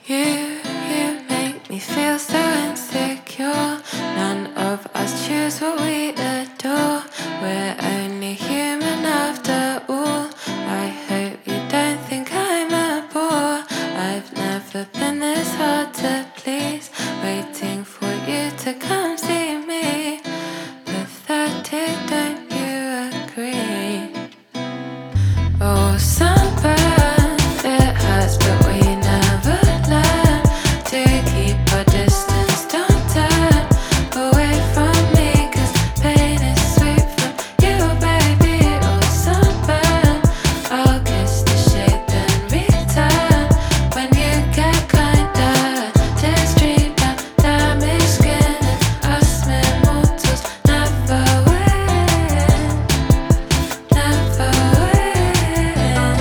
You make me feel so insecure. None of us choose what we adore. We're only human after all. I hope you don't think I'm a bore. I've never been this hard to please. Waiting for you to come see me. Pathetic, don't you agree? Oh, sunburn, it hurts, but we never learn to keep our distance. Don't turn away from me, 'cause pain is sweet from you, baby. Oh, sunburn, I'll kiss the shade then return. When you get kinda, tears stream down damaged skin, and us mere mortals never win, never win.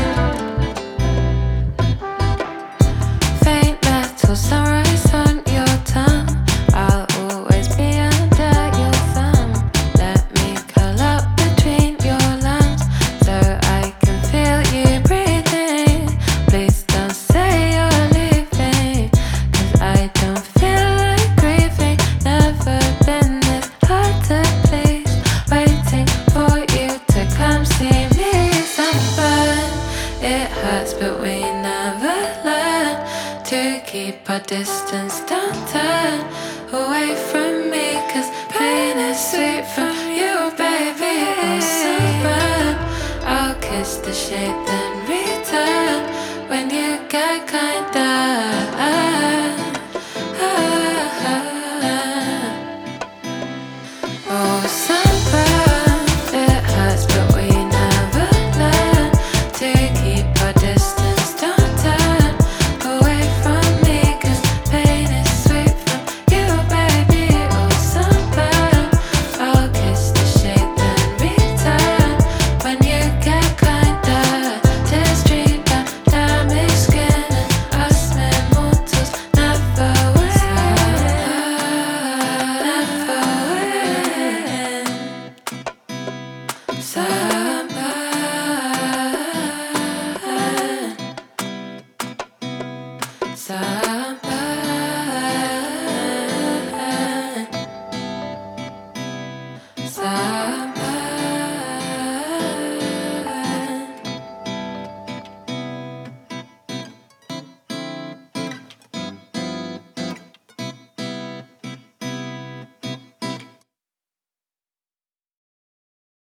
Faint metal sunrise on your tongue. I'll always be under your thumb. Let me curl up between your lungs so I can feel you breathing. Please don't say you're leaving, 'cause I don't feel like grieving. Never been this hard to please. Waiting for you to come see me. Sunburn, it hurts, but we never learn to keep our distance.